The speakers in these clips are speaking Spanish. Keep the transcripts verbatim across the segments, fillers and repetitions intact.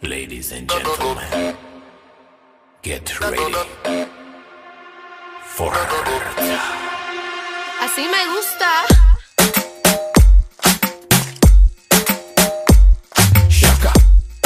Ladies and gentlemen, get ready for her. Así me gusta. Shaka.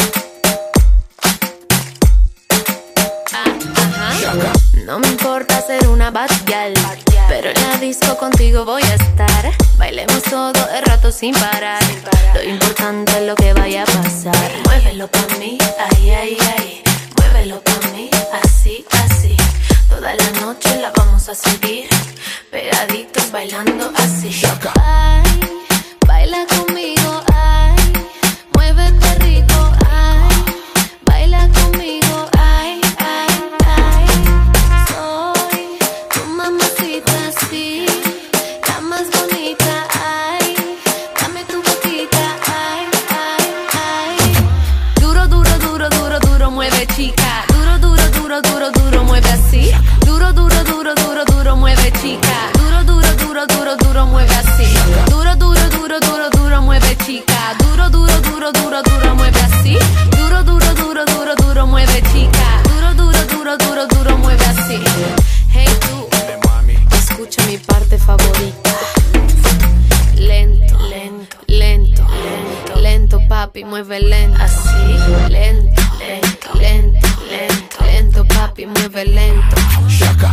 Ah, ajá. Shaka. No me importa ser una bad girl, pero en la disco contigo voy a estar. Bailemos todo el rato sin parar. Lo importante es lo que vaya a pasar. Muévelo pa' mí, ay, ay, ay. Muévelo pa' mí, así, así. Toda la noche la vamos a seguir, pegaditos bailando así. Shaka. Ay, baila conmigo, ay. Muévete rico, ay. Baila conmigo, ay, ay, ay. Soy tu mamacita, sí, la más bonita, ay. Dame tu boquita, ay, ay, ay. Duro, duro, duro, duro, duro, mueve chica. Duro, duro, duro, duro, duro, mueve así. Duro, duro, duro, duro, duro, mueve chica. Duro, duro, duro, duro, duro, mueve así. Duro, duro, duro, duro, duro, mueve chica. Duro, duro, duro, duro, duro, mueve así. Duro, duro, duro, duro, duro, mueve chica. Duro, duro, duro, duro, duro, mueve así. Hey tú, escucha mi parte favorita. Lento, lento, lento, lento, lento, papi, mueve lento. Así, lento, lento, lento, lento, lento, papi, mueve lento. Shaka.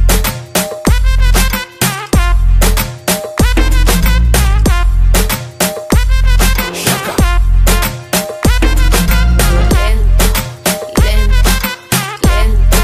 Lento, lento, lento.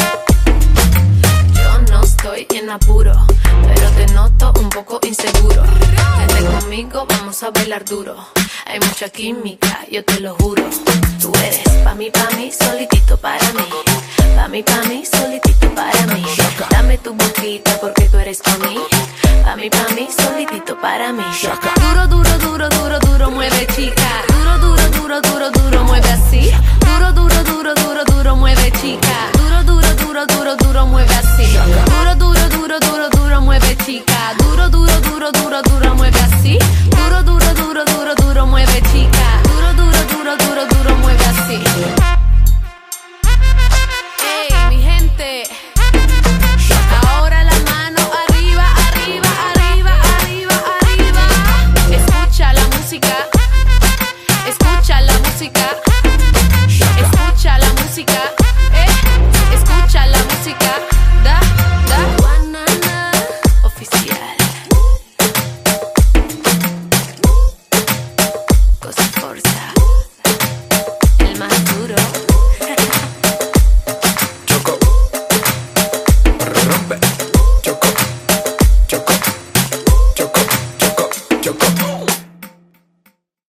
Yo no estoy en apuro, pero te noto un poco inseguro. Vente conmigo, vamos a bailar duro. Hay mucha química, yo te lo juro. Tú eres pa' mí, pa' mí, solitito para mí. Pa' mí, pa' mí, solitito para mí. Dame tu boquita porque tú eres pa' mí. Pa' mí, pa' mí, solitito para mí. Duro, duro, duro, duro, duro, mueve chica. Duro, duro, duro, duro, duro, mueve así. Duro, duro, duro, duro, duro, mueve chica. Duro, duro, duro, duro, duro, mueve así. Duro, duro, duro, duro, duro, mueve chica. Duro, duro, duro, duro, duro, mueve así. Duro, duro, duro, duro, duro, mueve chica. Duro, duro, duro, duro, duro, mueve así. Hey, mi gente. Ahora la mano arriba, arriba, arriba, arriba, arriba. Escucha la música. Escucha la música. Escucha la música. Eh, escucha la música.